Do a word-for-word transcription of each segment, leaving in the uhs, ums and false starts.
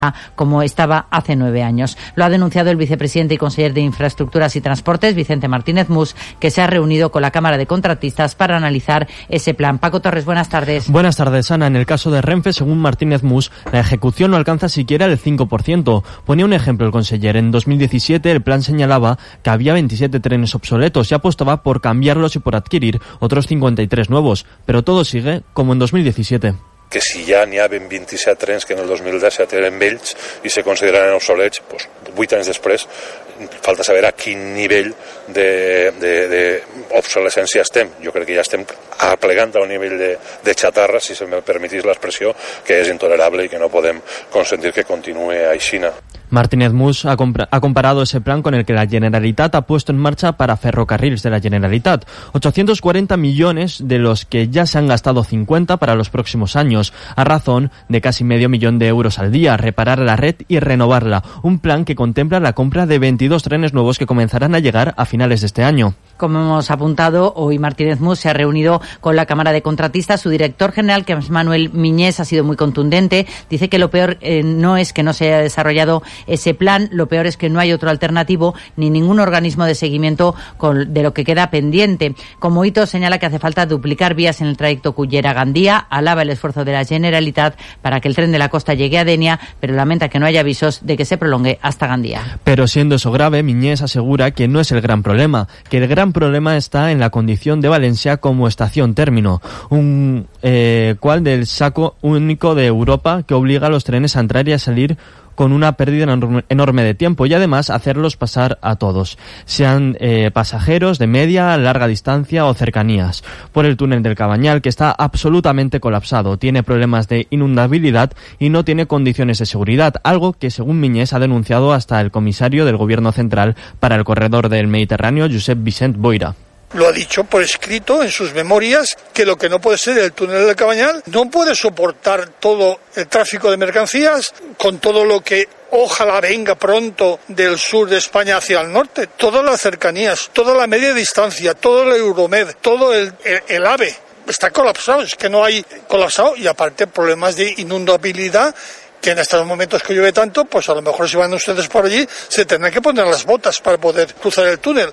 como estaba hace nueve años. Lo ha denunciado el vicepresidente y conseller de Infraestructuras y Transportes, Vicente Martínez Mus, que se ha reunido con la Cámara de Contratistas para analizar ese plan. Paco Torres, buenas tardes. Buenas tardes, Ana. En el caso de Renfe, según Martínez Mus, la ejecución no alcanza siquiera el cinco por ciento. Ponía un ejemplo el conseller. En dos mil diecisiete el plan señalaba que había veintisiete trenes obsoletos y apostaba por cambiarlos y por adquirir otros cincuenta y tres nuevos. Pero todo sigue como en dos mil diecisiete. Que si ja n'hi ha ben vint-i-set trens que en el dos mil disset eren vells i se consideren obsolets, doncs, vuit anys després, falta saber a quin nivell de, de, de obsolescència estem. Jo crec que ja estem aplegant a un nivell de, de xatarra, si se me permetís l'expressió, que és intolerable i que no podem consentir que continuï així. Martínez Mus ha, ha comparado ese plan con el que la Generalitat ha puesto en marcha para ferrocarriles de la Generalitat. ochocientos cuarenta millones, de los que ya se han gastado cincuenta para los próximos años, a razón de casi medio millón de euros al día, reparar la red y renovarla. Un plan que contempla la compra de veintidós trenes nuevos que comenzarán a llegar a finales de este año. Como hemos apuntado, hoy Martínez Mus se ha reunido con la Cámara de Contratistas. Su director general, que es Manuel Miñés, ha sido muy contundente. Dice que lo peor eh, no es que no se haya desarrollado ese plan, lo peor es que no hay otro alternativo ni ningún organismo de seguimiento con, de lo que queda pendiente. Como hito señala que hace falta duplicar vías en el trayecto Cullera-Gandía, alaba el esfuerzo de la Generalitat para que el tren de la costa llegue a Denia, pero lamenta que no haya avisos de que se prolongue hasta Gandía. Pero siendo eso grave, Miñés asegura que no es el gran problema, que el gran problema está en la condición de Valencia como estación término, un eh, cual del saco único de Europa que obliga a los trenes a entrar y a salir con una pérdida enorme de tiempo y además hacerlos pasar a todos, sean eh, pasajeros de media, larga distancia o cercanías, por el túnel del Cabañal, que está absolutamente colapsado, tiene problemas de inundabilidad y no tiene condiciones de seguridad, algo que según Miñés ha denunciado hasta el comisario del Gobierno Central para el corredor del Mediterráneo, Josep Vicent Boira. Lo ha dicho por escrito en sus memorias, que lo que no puede ser el túnel del Cabañal no puede soportar todo el tráfico de mercancías con todo lo que ojalá venga pronto del sur de España hacia el norte. Todas las cercanías, toda la media distancia, todo el Euromed, todo el, el, el AVE está colapsado, es que no hay colapsado y aparte problemas de inundabilidad que en estos momentos que llueve tanto, pues a lo mejor si van ustedes por allí se tendrán que poner las botas para poder cruzar el túnel.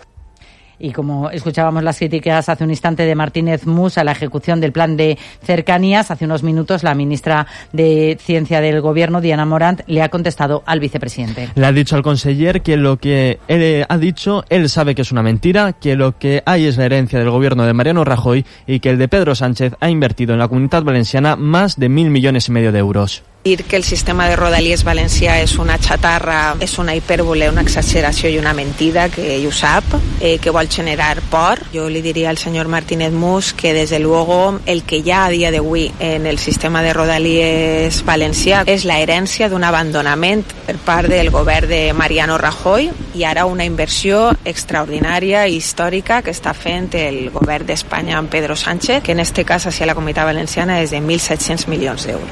Y como escuchábamos las críticas hace un instante de Martínez Mus a la ejecución del plan de cercanías, hace unos minutos la ministra de Ciencia del Gobierno, Diana Morant, le ha contestado al vicepresidente. Le ha dicho al conseller que lo que él ha dicho, él sabe que es una mentira, que lo que hay es la herencia del gobierno de Mariano Rajoy y que el de Pedro Sánchez ha invertido en la Comunitat Valenciana más de mil millones y medio de euros. Dir que el sistema de Rodalies valencià és una xatarra, és una hipèrbole, una exageració i una mentida, que ell ho sap, eh, que vol generar por. Yo le diría al señor Martínez Mus que desde luego el que ya a día d'avui en el sistema de Rodalies valencià és la herència d'un abandonament per part del govern de Mariano Rajoy i ara una inversió extraordinària i històrica que està fent el govern d'Espanya amb Pedro Sánchez, que en este cas hacia la Comunitat Valenciana és de mil set-cents milions d'euros.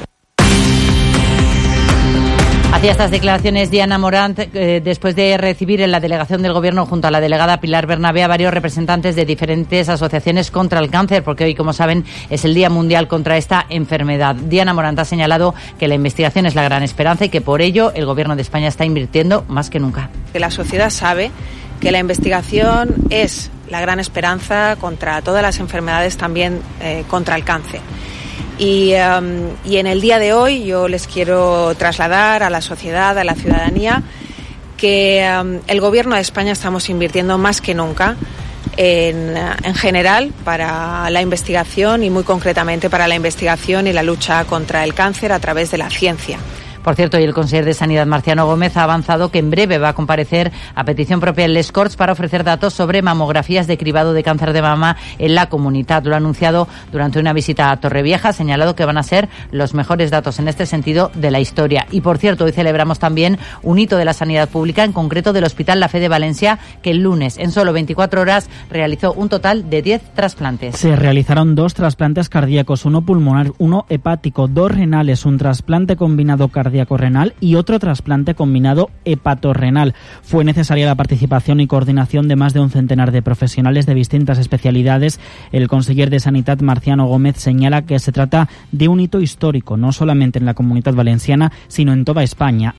Hacía estas declaraciones Diana Morant eh, después de recibir en la delegación del Gobierno junto a la delegada Pilar Bernabé a varios representantes de diferentes asociaciones contra el cáncer, porque hoy, como saben, es el Día Mundial contra esta enfermedad. Diana Morant ha señalado que la investigación es la gran esperanza y que por ello el Gobierno de España está invirtiendo más que nunca. Que la sociedad sabe que la investigación es la gran esperanza contra todas las enfermedades, también eh, contra el cáncer. Y, um, y en el día de hoy yo les quiero trasladar a la sociedad, a la ciudadanía, que um, el Gobierno de España estamos invirtiendo más que nunca en, en general para la investigación y muy concretamente para la investigación y la lucha contra el cáncer a través de la ciencia. Por cierto, hoy el conseller de Sanidad, Marciano Gómez, ha avanzado que en breve va a comparecer a petición propia en Les Corts para ofrecer datos sobre mamografías de cribado de cáncer de mama en la comunidad. Lo ha anunciado durante una visita a Torrevieja, ha señalado que van a ser los mejores datos en este sentido de la historia. Y por cierto, hoy celebramos también un hito de la sanidad pública, en concreto del Hospital La Fe de Valencia, que el lunes, en solo veinticuatro horas, realizó un total de diez trasplantes. Se realizaron dos trasplantes cardíacos, uno pulmonar, uno hepático, dos renales, un trasplante combinado cardíaco cardíaco-renal y otro trasplante combinado hepatorrenal. Fue necesaria la participación y coordinación de más de un centenar de profesionales de distintas especialidades. El conseller de Sanitat, Marciano Gómez, señala que se trata de un hito histórico, no solamente en la Comunidad Valenciana, sino en toda España.